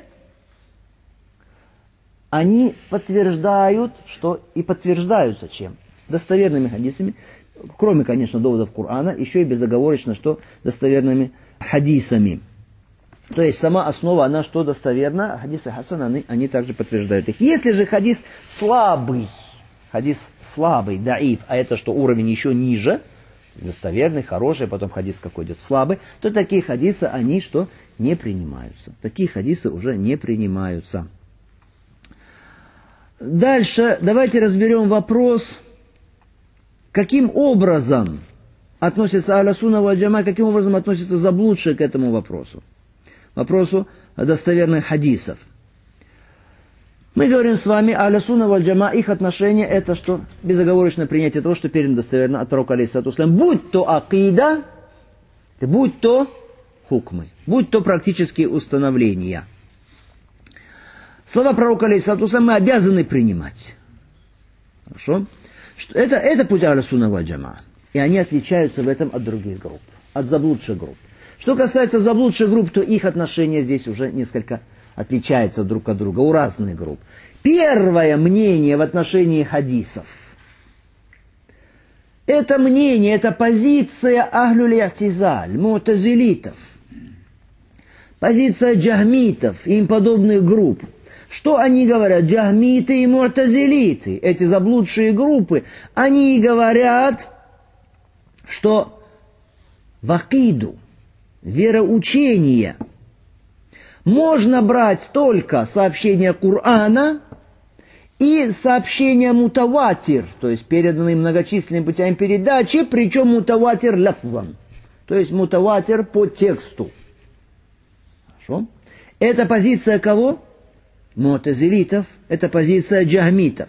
они подтверждают, что и подтверждаются чем? Достоверными хадисами, кроме, конечно, доводов Корана, еще и безоговорочно, что достоверными хадисами. То есть сама основа, она что достоверна, а хадисы хасан, они, они также подтверждают их. Если же хадис слабый, хадис слабый, даиф, а это что уровень еще ниже, достоверный, хороший, потом хадис какой идет слабый, то такие хадисы, они что, не принимаются. Такие хадисы уже не принимаются. Дальше давайте разберем вопрос, каким образом относится Ахлю Сунна валь Джамаа, каким образом относится заблудшие к этому вопросу. Вопросу достоверных хадисов. Мы говорим с вами, Ахлю Сунна валь Джамаа, их отношение это что? Безоговорочное принятие того, что передано достоверно от пророка алейхиссалату вассалям, будь то акида, будь то хукмы, будь то практические установления. Слова пророка алейхиссалату вассалям мы обязаны принимать. Хорошо? Это, это путь Ахлю Сунна валь Джамаа. И они отличаются в этом от других групп, от заблудших групп. Что касается заблудших групп, то их отношение здесь уже несколько отличается друг от друга, у разных групп. Первое мнение в отношении хадисов. Это мнение, это позиция Ахлюль И'тизаль, му'тазилитов. Позиция джахмитов и им подобных групп. Что они говорят? Джахмиты и му'тазилиты, эти заблудшие группы, они говорят, что в акиду, вероучение, можно брать только сообщения Корана и сообщения мутаватир, то есть переданные многочисленными путями передачи, причем мутаватир лафзан, то есть мутаватир по тексту. Хорошо? Это позиция кого? Му'тазилитов, это позиция джахмитов.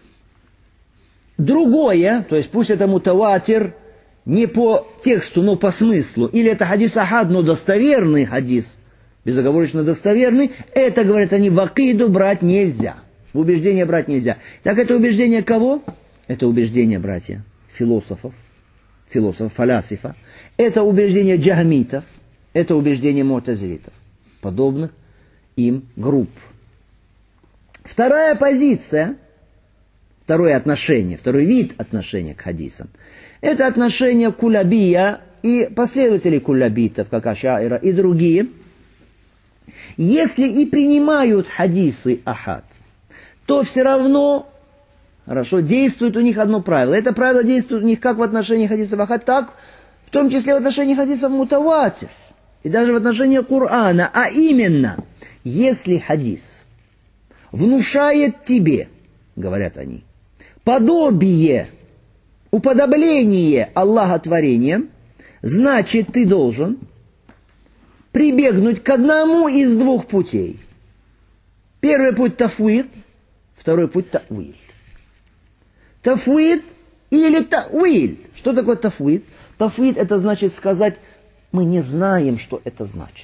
Другое, то есть пусть это мутаватир не по тексту, но по смыслу, или это хадис ахад, но достоверный хадис, безоговорочно достоверный, это, говорят они, в акиду брать нельзя, в убеждение брать нельзя. Так это убеждение кого? Это убеждение, братья, философов, философов, фалясифа, это убеждение джахмитов, это убеждение му'тазилитов, подобных им групп. Вторая позиция, второе отношение, второй вид отношения к хадисам, это отношение кулябия и последователей кулябитов, как Ашаира и другие. Если и принимают хадисы ахад, то все равно, хорошо, действует у них одно правило. Это правило действует у них как в отношении хадисов ахад, так в том числе в отношении хадисов мутаватир. И даже в отношении Корана. А именно, если хадис внушает тебе, говорят они, подобие, уподобление Аллаха творением, значит, ты должен прибегнуть к одному из двух путей. Первый путь тафвид, второй путь та'виль. Тафвид или та'виль. Что такое тафвид? Тафвид это значит сказать, мы не знаем, что это значит.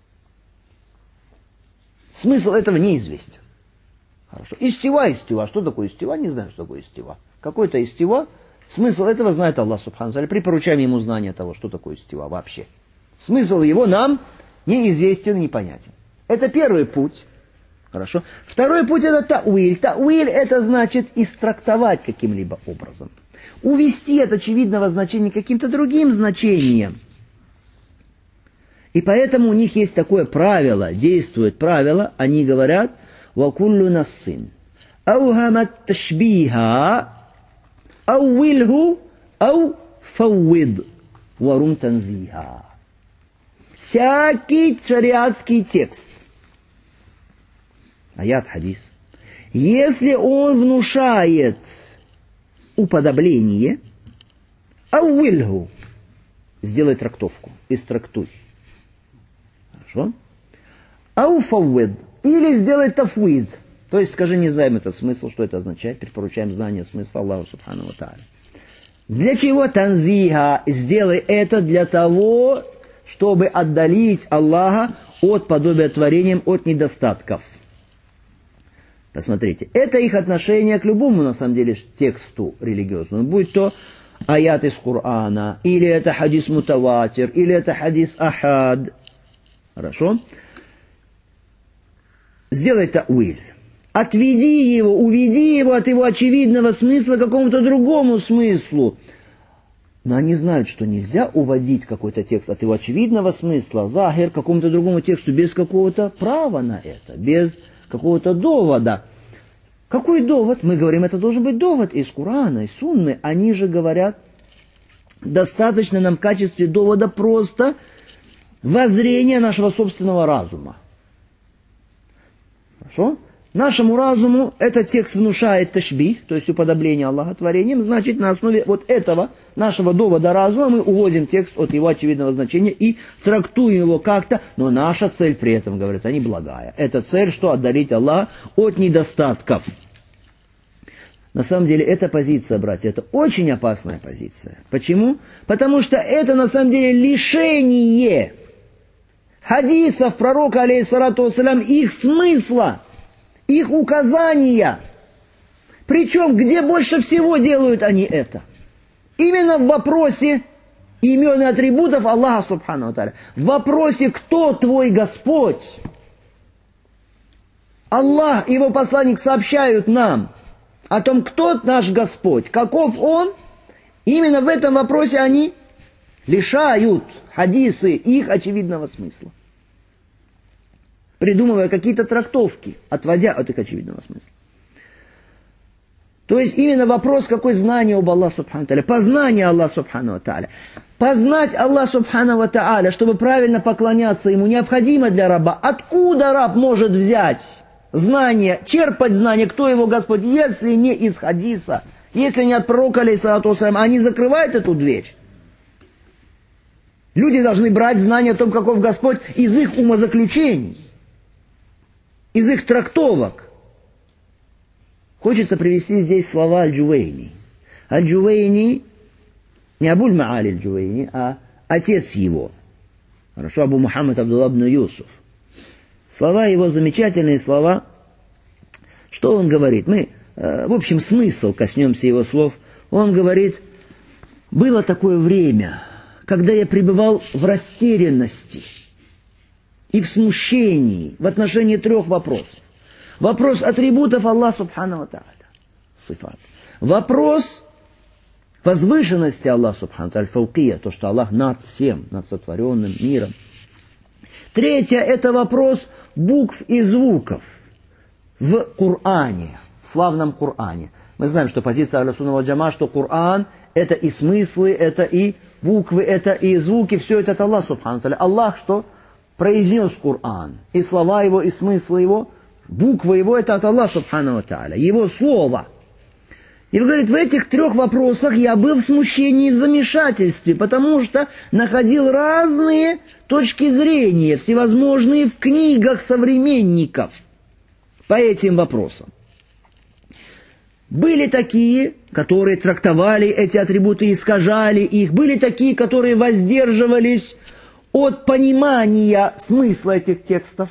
Смысл этого неизвестен. Хорошо. Истива, истива. Что такое истива? Не знаю, что такое истива. Какой-то истива. Смысл этого знает Аллах субхану ва тааля. Припоручаем ему знание того, что такое истива вообще. Смысл его нам неизвестен, непонятен. Это первый путь. Хорошо. Второй путь это та'виль. Та'виль это значит истрактовать каким-либо образом. Увести от очевидного значения каким-то другим значением. И поэтому у них есть такое правило, действует правило, они говорят «Вакуллю нассин, аухамат ташбиха, ауилху, ау фауид, варум танзиха». Всякий шариатский текст, аят, хадис, если он внушает уподобление, ауилху, сделай трактовку, истрактуй. Хорошо? Ауфауид. Или сделай тафуид. То есть, скажи, не знаем этот смысл, что это означает. Припоручаем знание смысла Аллаху Субхану ва Тааля. Для чего танзиха? Сделай это для того, чтобы отдалить Аллаха от подобия творениям, от недостатков. Посмотрите. Это их отношение к любому, на самом деле, тексту религиозному. Будь то аят из Корана, или это хадис мутаватир, или это хадис ахад. Хорошо? Сделай тауиль. Отведи его, уведи его от его очевидного смысла к какому-то другому смыслу. Но они знают, что нельзя уводить какой-то текст от его очевидного смысла, захир, к какому-то другому тексту, без какого-то права на это, без какого-то довода. Какой довод? Мы говорим, это должен быть довод из Корана, из Сунны. Они же говорят, достаточно нам в качестве довода просто воззрение нашего собственного разума. Хорошо? Нашему разуму этот текст внушает ташбих, то есть уподобление Аллаха творением, значит, на основе вот этого нашего довода разума мы уводим текст от его очевидного значения и трактуем его как-то, но наша цель при этом, говорят они, благая. Это цель, что отдалить Аллаха от недостатков. На самом деле, эта позиция, братья, это очень опасная позиция. Почему? Потому что это, на самом деле, лишение хадисов пророка, алейхиссалату вассалям, их смысла, их указания. Причем, где больше всего делают они это? Именно в вопросе имен и атрибутов Аллаха Субхану ва Тааля. В вопросе, кто твой Господь? Аллах и его посланник сообщают нам о том, кто наш Господь, каков Он. Именно в этом вопросе они лишают хадисы их очевидного смысла, придумывая какие-то трактовки, отводя от их очевидного смысла. То есть именно вопрос, какое знание об Аллахе Субхану ва Тааля, познание Аллаха Субхану ва Тааля. Познать Аллаха Субхану ва Тааля, чтобы правильно поклоняться Ему, необходимо для раба. Откуда раб может взять знание, черпать знание, кто его Господь, если не из хадиса, если не от пророка, алейхиссалату вассалям, они закрывают эту дверь. Люди должны брать знания о том, каков Господь, из их умозаключений, из их трактовок. Хочется привести здесь слова Аль-Джувейни. Аль-Джувейни, не Абуль Маали Аль-Джувейни, а отец его. Хорошо, Абу Мухаммад Абдулла ибн Юсуф. Слова его, замечательные слова. Что он говорит? Мы, в общем, смысл коснемся его слов. Он говорит, было такое время, когда я пребывал в растерянности и в смущении в отношении трех вопросов. Вопрос атрибутов Аллаха Субхану ва Тааля, сифат. Вопрос возвышенности Аллаха Субхану ва Тааля, фаукия, то, что Аллах над всем, над сотворенным миром. Третье – это вопрос букв и звуков в Коране, в славном Коране. Мы знаем, что позиция Ахлю-Сунна валь Джамаа, что Коран – это и смыслы, это и буквы, это и звуки, все это от Аллаха Субхану ва Тааля. Аллах что? Произнес Коран. И слова его, и смыслы его, буквы его – это от Аллаха Субхану ва Тааля. Его слово. И он говорит, в этих трех вопросах я был в смущении и в замешательстве, потому что находил разные точки зрения, всевозможные в книгах современников по этим вопросам. Были такие, которые трактовали эти атрибуты, искажали их. Были такие, которые воздерживались от понимания смысла этих текстов.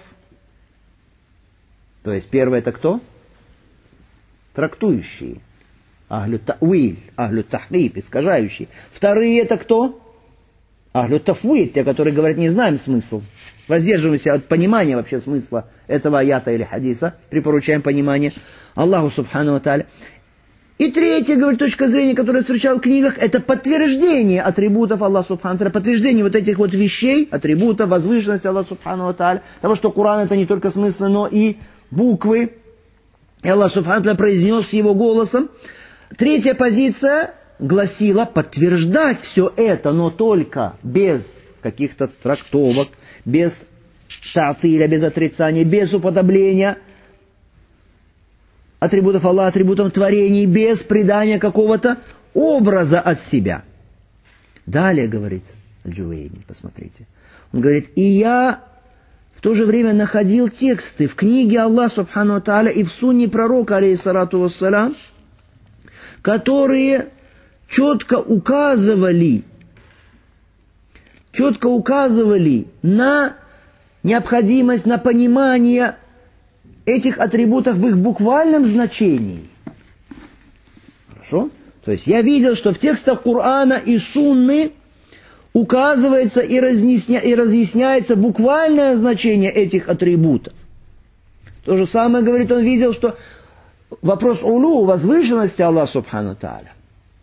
То есть первое это кто? Трактующие. Ахлю та'виль, ахлю тахриф, искажающие. Вторые это кто? Ахлю тафвид, те, которые говорят, не знаем смысл. Воздерживаемся от понимания вообще смысла этого аята или хадиса. Припоручаем понимание Аллаху Субхану ва Тааля. И третья, говорит, точка зрения, которую я встречал в книгах, это подтверждение атрибутов Аллаха Субхану Тааля, подтверждение вот этих вот вещей, атрибутов, возвышенности Аллаха Субхану Тааля, того, что Коран это не только смыслы, но и буквы. И Аллах Субхану Тааля произнес его голосом. Третья позиция гласила подтверждать все это, но только без каких-то трактовок, без та'тиля, без отрицания, без уподобления атрибутов Аллаха, атрибутов творений, без придания какого-то образа от себя. Далее, говорит Аль-Джувейни, посмотрите. Он говорит, и я в то же время находил тексты в книге Аллаха Субхану Тааля и в сунне пророка, алейхиссалату вассалям, которые четко указывали, четко указывали на необходимость, на понимание этих атрибутов в их буквальном значении. Хорошо? То есть я видел, что в текстах Корана и Сунны указывается и, разъясня, и разъясняется буквальное значение этих атрибутов. То же самое, говорит, он видел, что вопрос улу, возвышенности Аллаха Субхану Тааля,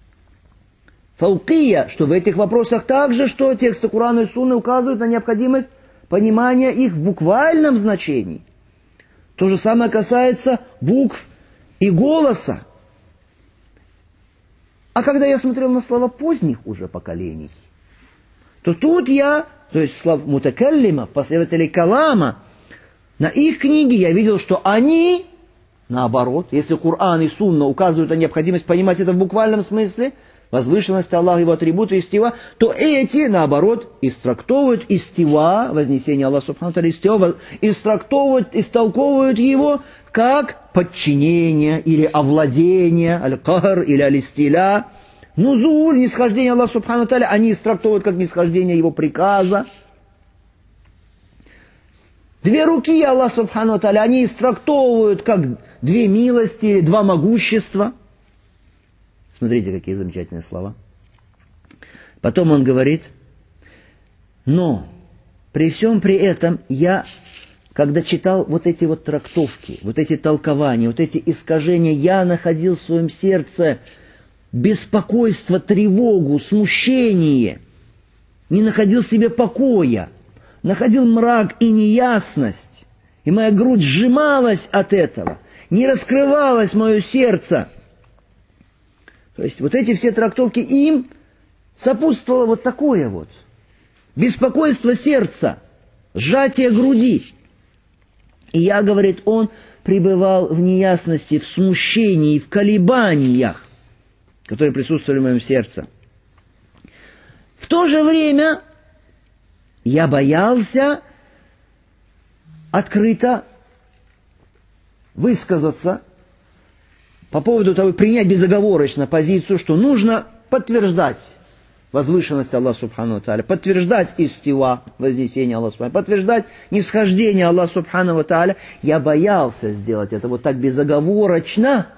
фаукия, что в этих вопросах также, что тексты Корана и Сунны указывают на необходимость понимания их в буквальном значении. То же самое касается букв и голоса. А когда я смотрел на слова поздних уже поколений, то тут я, то есть слов мутакаллимов, последователей калама, на их книги я видел, что они, наоборот, если Коран и Сунна указывают на необходимость понимать это в буквальном смысле, возвышенность Аллаха, его атрибуты, истива, то эти, наоборот, истрактовывают истива, вознесение Аллаха Субхану Тааля, истива, истрактовывают, истолковывают его как подчинение или овладение, аль-кахр или аль-истиля, нузуль, нисхождение Аллаха Субхану Тааля, они истрактовывают как нисхождение его приказа. Две руки Аллаха Субхану Тааля, они истрактовывают как две милости или два могущества. Смотрите, какие замечательные слова. Потом он говорит, но при всем при этом я, когда читал вот эти вот трактовки, вот эти толкования, вот эти искажения, я находил в своем сердце беспокойство, тревогу, смущение, не находил в себе покоя, находил мрак и неясность, и моя грудь сжималась от этого, не раскрывалось мое сердце. То есть вот эти все трактовки, им сопутствовало вот такое вот беспокойство сердца, сжатие груди. И я, говорит, он пребывал в неясности, в смущении, в колебаниях, которые присутствовали в моем сердце. В то же время я боялся открыто высказаться по поводу того, принять безоговорочно позицию, что нужно подтверждать возвышенность Аллаха Субхану Тааля, подтверждать истива, вознесение Аллаха Субхану, подтверждать нисхождение Аллаха Субхану Тааля. Я боялся сделать это вот так безоговорочно,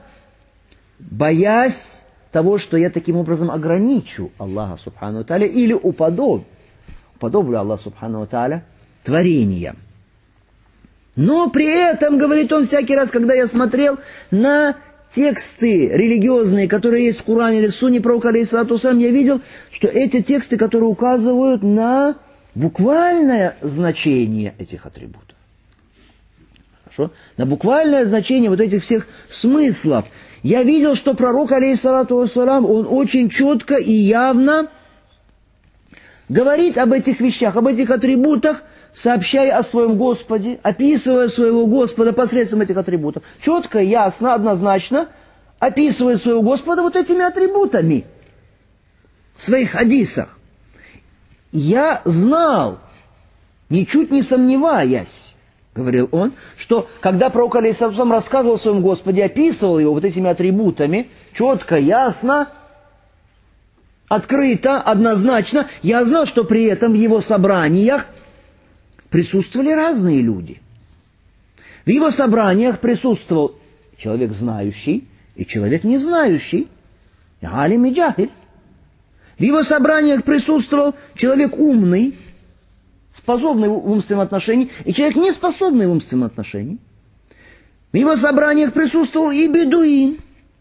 боясь того, что я таким образом ограничу Аллаха Субхану Тааля или уподоб, уподоблю Аллаха Субхану Тааля творениям. Но при этом, говорит он, всякий раз, когда я смотрел на тексты религиозные, которые есть в Коране или в Сунне пророка, алейхиссалату вассалям, я видел, что эти тексты, которые указывают на буквальное значение этих атрибутов. Хорошо? На буквальное значение вот этих всех смыслов. Я видел, что пророк, алейхиссалату вассалям, он очень четко и явно говорит об этих вещах, об этих атрибутах, сообщая о своем Господе, описывая своего Господа посредством этих атрибутов. Четко, ясно, однозначно описывая своего Господа вот этими атрибутами в своих хадисах. Я знал, ничуть не сомневаясь, говорил он, что когда пророк алейхиссалам рассказывал о своем Господе, описывал его вот этими атрибутами, четко, ясно, открыто, однозначно, я знал, что при этом в его собраниях присутствовали разные люди. В его собраниях присутствовал человек знающий и человек не знающий, алим и джахиль. В его собраниях присутствовал человек умный, способный в умственном отношении, и человек неспособный в умственном отношении. В его собраниях присутствовал и бедуин,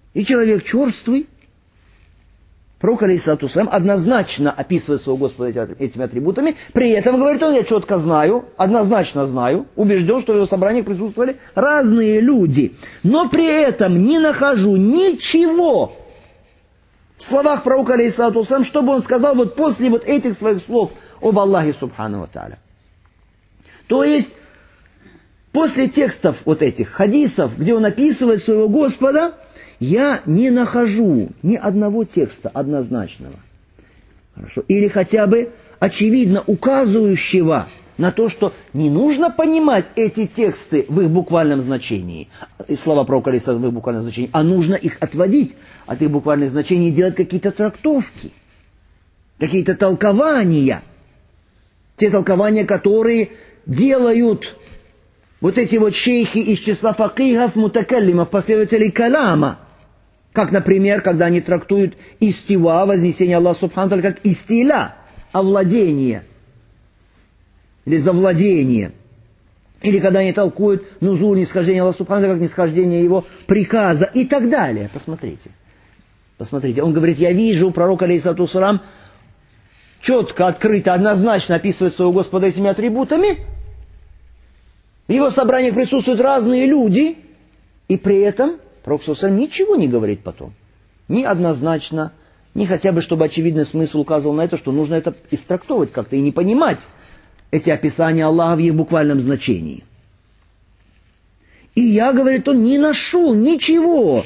и человек черствый. Пророк алейхиссалату вассалям однозначно описывает своего Господа этими атрибутами, при этом, говорит он, я четко знаю, однозначно знаю, убежден, что в его собраниях присутствовали разные люди, но при этом не нахожу ничего в словах пророка алейхиссалату вассалям, чтобы он сказал вот после вот этих своих слов об Аллахе субхану ва тааля. То есть, после текстов вот этих хадисов, где он описывает своего Господа, я не нахожу ни одного текста однозначного. Хорошо. Или хотя бы очевидно указывающего на то, что не нужно понимать эти тексты в их буквальном значении, и слова пророка алейхиссалату в их буквальном значении, а нужно их отводить от их буквальных значений и делать какие-то трактовки, какие-то толкования. Те толкования, которые делают вот эти вот шейхи из числа факихов, мутакаллимов, последователей каляма. Как, например, когда они трактуют истива, вознесение Аллаха субхану ва тааля, как истиля, овладение, или завладение. Или когда они толкуют нузул, нисхождение Аллаха субхану ва тааля, как нисхождение его приказа и так далее. Посмотрите. Посмотрите. Он говорит, я вижу, пророк алейхиссалату вассалам четко, открыто, однозначно описывает своего Господа этими атрибутами. В его собраниях присутствуют разные люди, и при этом пророк саллаллаху алейхи ва саллям ничего не говорит потом. Ни однозначно, ни хотя бы, чтобы очевидный смысл указывал на это, что нужно это истрактовывать как-то и не понимать эти описания Аллаха в их буквальном значении. И я, говорит он, не нашел ничего,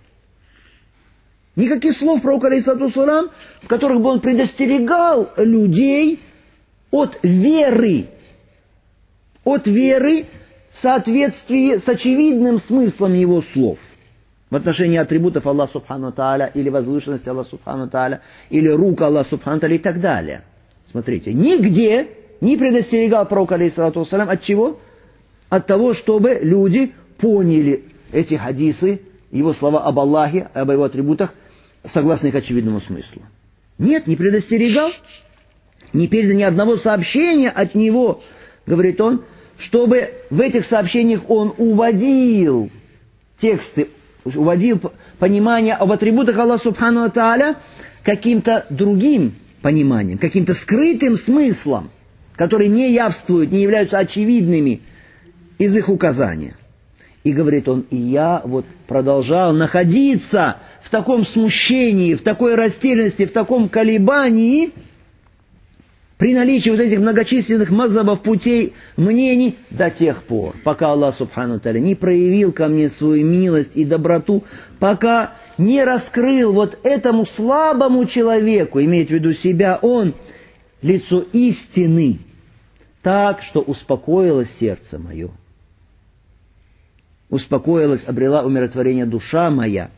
никаких слов пророка алейхиссалату вассалям, в которых бы он предостерегал людей от веры, от веры в соответствии с очевидным смыслом его слов в отношении атрибутов Аллаха субхану ва тааля, или возвышенности Аллаха субхану ва тааля, или рук Аллаха субхану ва тааля и так далее. Смотрите, нигде не предостерегал пророк алейхиссалату вассалям от чего? От того, чтобы люди поняли эти хадисы, его слова об Аллахе, об его атрибутах, согласно их очевидному смыслу. Нет, не предостерегал, не передано ни одного сообщения от него, говорит он, чтобы в этих сообщениях он уводил тексты, уводил понимание об атрибутах Аллаха субхану ва тааля каким-то другим пониманием, каким-то скрытым смыслом, которые не явствуют, не являются очевидными из их указания. И говорит он, и я вот продолжал находиться в таком смущении, в такой растерянности, в таком колебании, при наличии вот этих многочисленных мазхабов, путей, мнений, до тех пор, пока Аллах субхану ва тааля не проявил ко мне свою милость и доброту, пока не раскрыл вот этому слабому человеку, имеет в виду себя он, лицо истины, так, что успокоилось сердце мое, успокоилась, обрела умиротворение душа моя,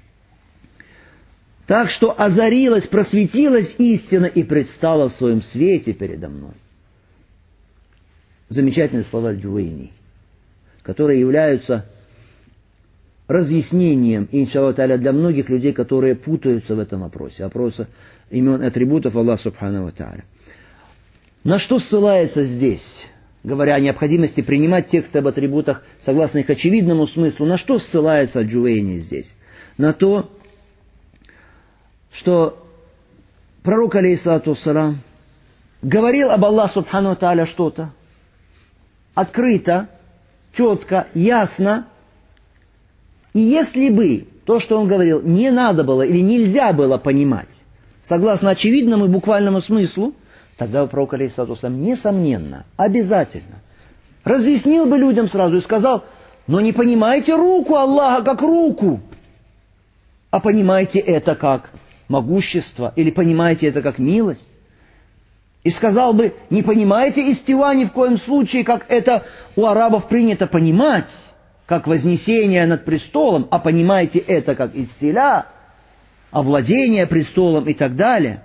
так что озарилась, просветилась истина и предстала в своем свете передо мной. Замечательные слова Джувейни, которые являются разъяснением, иншаллаху тааля, для многих людей, которые путаются в этом вопросе, вопросе имен и атрибутов Аллаха субхану ва тааля. На что ссылается здесь, говоря о необходимости принимать тексты об атрибутах согласно их очевидному смыслу, на что ссылается Джувейни здесь? На то, что пророк алейхиссалату вассалам говорил об Аллахе субхану ва тааля что-то открыто, четко, ясно, и если бы то, что он говорил, не надо было или нельзя было понимать согласно очевидному и буквальному смыслу, тогда пророк алейхиссалату вассалам, несомненно, обязательно разъяснил бы людям сразу и сказал, но не понимайте руку Аллаха как руку, а понимайте это как могущество, или понимаете это как милость. И сказал бы, не понимаете истива ни в коем случае, как это у арабов принято понимать, как вознесение над престолом, а понимаете это как истиля, овладение престолом и так далее.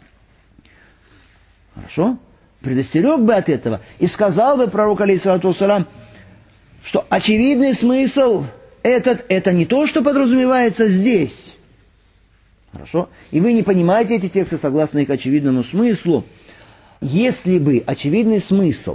Хорошо? Предостерег бы от этого и сказал бы пророк алейхиссалату вассалам, что очевидный смысл этот, это не то, что подразумевается здесь. Хорошо? И вы не понимаете эти тексты согласно их очевидному смыслу. Если бы очевидный смысл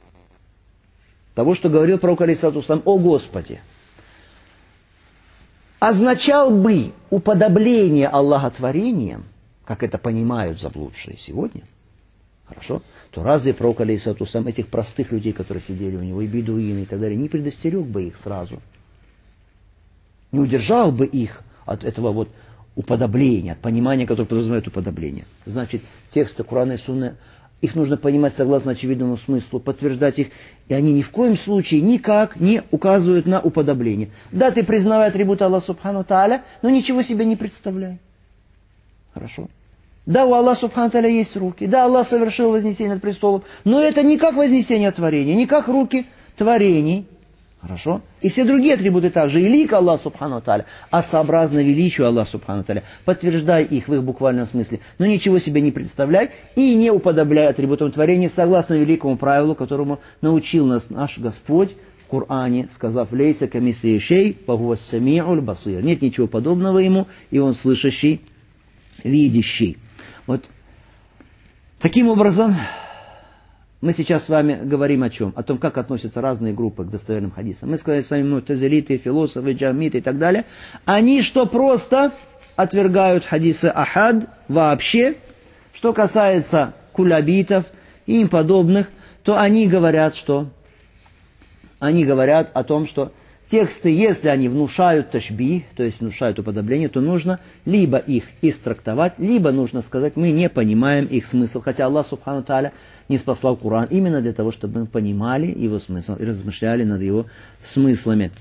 того, что говорил пророк алейхиссалату вассалам о Господе, означал бы уподобление Аллаха творением, как это понимают заблудшие сегодня, хорошо, то разве пророк, алейхиссалату вассалям, этих простых людей, которые сидели у него, и бедуины и так далее, не предостерег бы их сразу? Не удержал бы их от этого вот уподобления, от понимания, которое подразумевает уподобление. Значит, тексты Корана и Сунны, их нужно понимать согласно очевидному смыслу, подтверждать их, и они ни в коем случае никак не указывают на уподобление. Да, ты признавай атрибуты Аллаха Субхану Тааля, но ничего себе не представляй. Хорошо? Да, у Аллаха Субхану Тааля есть руки, да, Аллах совершил вознесение над престолом, но это не как вознесение творения, не как руки творений. Хорошо? И все другие атрибуты также. И лик Аллах Субхану Тааля, а сообразно величию Аллах Субхану Тааля. Подтверждай их в их буквальном смысле. Но ничего себе не представляй и не уподобляй атрибутам творения, согласно великому правилу, которому научил нас наш Господь в Коране, сказав: «Лейса камисли шей, фагуа сами'уль басир». Нет ничего подобного ему, и он слышащий, видящий. Вот таким образом мы сейчас с вами говорим о чем? О том, как относятся разные группы к достоверным хадисам. Мы сказали с вами, мутазилиты, философы, джамиты и так далее. Они что просто отвергают хадисы ахад вообще. Что касается кулябитов и им подобных, то они говорят, что они говорят о том, что тексты, если они внушают ташбих, то есть внушают уподобление, то нужно либо их истрактовать, либо нужно сказать, мы не понимаем их смысл. Хотя Аллах Субхану Тааля не спаслал Коран именно для того, чтобы мы понимали его смысл и размышляли над его смыслами.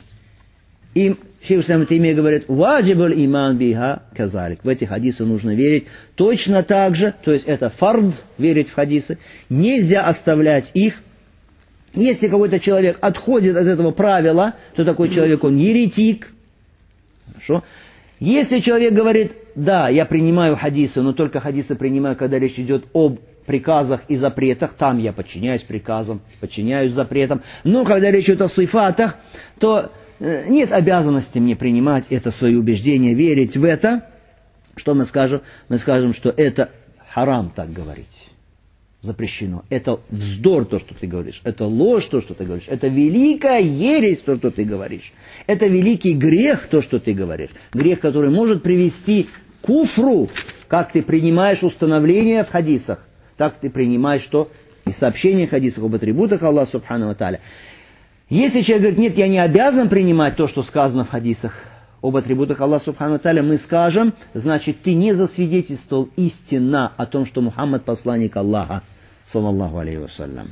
И шейх ислам ибн Таймия говорит: «Ваджибуль иман биха казалик». В эти хадисы нужно верить точно так же, то есть это фард, верить в хадисы. Нельзя оставлять их. Если какой-то человек отходит от этого правила, то такой человек, он еретик. Хорошо. Если человек говорит: да, я принимаю хадисы, но только хадисы принимаю, когда речь идет об приказах и запретах, там я подчиняюсь приказам, подчиняюсь запретам. Но когда речь идет о сифатах, то э, нет обязанности мне принимать это свои убеждения, верить в это. Что мы скажем? Мы скажем, что это харам так говорить. Запрещено. Это вздор, то, что ты говоришь. Это ложь, то, что ты говоришь. Это великая ересь, то, что ты говоришь. Это великий грех, то, что ты говоришь. Грех, который может привести к куфру, как ты принимаешь установления в хадисах. Так ты принимаешь что? И сообщения в хадисах об атрибутах Аллаха Субхану ва Тааля. Если человек говорит: нет, я не обязан принимать то, что сказано в хадисах об атрибутах Аллаха Субхану ва Тааля, мы скажем, значит, ты не засвидетельствовал истинно о том, что Мухаммад посланник Аллаха, саллаллаху алейхи вассалям.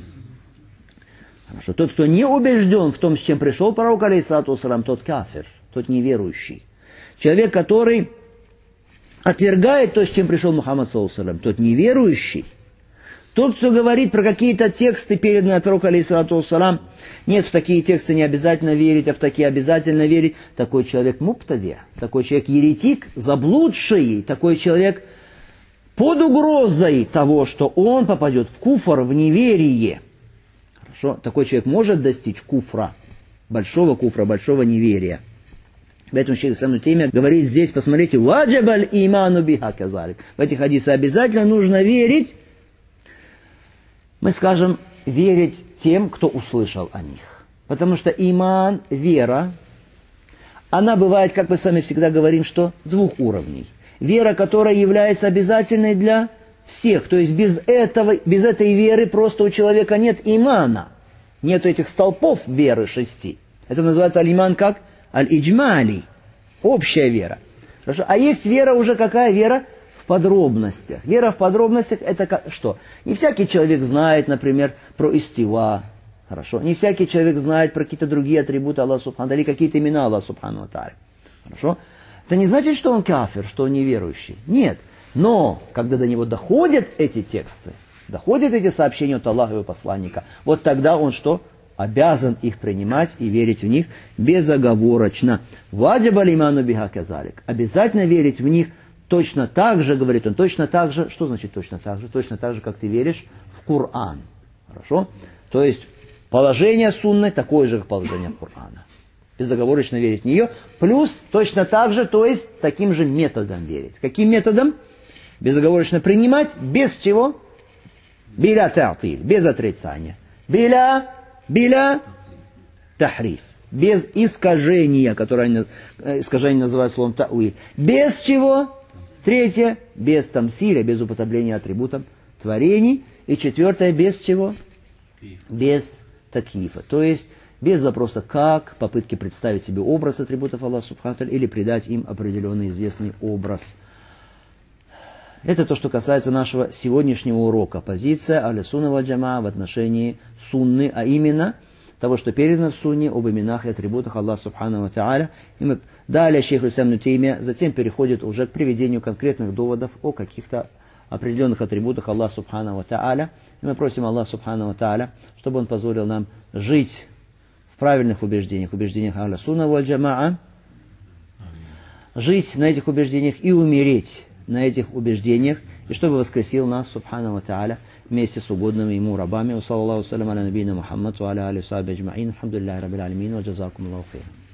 Хорошо. Тот, кто не убежден в том, с чем пришел пророк, алейхиссалату вассалям, тот кафир, тот неверующий. Человек, который отвергает то, с чем пришел Мухаммад, саллаллаху алейхи вассалям, тот неверующий. Тот, кто говорит про какие-то тексты, переданные от пророка, алейхиссалату вассалям, нет, в такие тексты не обязательно верить, а в такие обязательно верить, такой человек муптади, такой человек еретик, заблудший, такой человек под угрозой того, что он попадет в куфр, в неверие. Хорошо? Такой человек может достичь куфра, большого куфра, большого неверия. Поэтому шейх ислам ибн Таймия говорит здесь, посмотрите, «Ваджабаль иману биха казалик». В этих хадисах обязательно нужно верить. Мы скажем, верить тем, кто услышал о них. Потому что иман, вера, она бывает, как мы с вами всегда говорим, что двух уровней. Вера, которая является обязательной для всех. То есть без этого, без этой веры просто у человека нет имана. Нет этих столпов веры шести. Это называется аль-иман как? Аль-иджмали. Общая вера. Хорошо? А есть вера уже какая вера? В подробностях. Вера в подробностях это как, что? Не всякий человек знает, например, про истива. Хорошо? Не всякий человек знает про какие-то другие атрибуты Аллаха Субхану или какие-то имена Аллаха Субхану ва Тааля. Хорошо? Это не значит, что он кафир, что он неверующий. Нет. Но, когда до него доходят эти тексты, доходят эти сообщения от Аллаха и его посланника, вот тогда он что? Обязан их принимать и верить в них безоговорочно. «Ваджабаль иману биха казалик». Обязательно верить в них точно так же, говорит он, точно так же. Что значит точно так же? Точно так же, как ты веришь в Коран. Хорошо? То есть, положение сунны такое же, как положение Корана. Безоговорочно верить в нее. Плюс точно так же, то есть таким же методом верить. Каким методом? Безоговорочно принимать, без чего? Биля та'тиль, без отрицания. Биля, биля тахриф. без искажения, которое они, искажение называют словом та'уиль. Без чего? Третье, без тамсиля, без употребления атрибутов творений. И четвертое, без чего? Без такифа. То есть, без вопроса как, попытки представить себе образ атрибутов Аллаха Субхану ва Тааля или придать им определенный известный образ. Это то, что касается нашего сегодняшнего урока. Позиция Ахлю Сунна валь Джамаа в отношении сунны, а именно того, что передано в сунне об именах и атрибутах Аллаха Субхану ва Тааля. И мы далее шейх Ислам ибн Теймия затем переходит уже к приведению конкретных доводов о каких-то определенных атрибутах Аллаха Субхану ва Тааля. И мы просим Аллаха Субхану ва Тааля, чтобы Он позволил нам жить в правильных убеждениях, убеждениях Ахлю Сунна валь Джамаа, жить на этих убеждениях и умереть на этих убеждениях, и чтобы воскресил нас, Субхану ва Тааля, вместе с угодными Ему рабами. Ва саллаллаху салям аля набийна Мухаммад ва аля алихи ва сахбихи аджмаин. Алхамдулиллахи раббил алямин ва джазакум Аллаху хейран.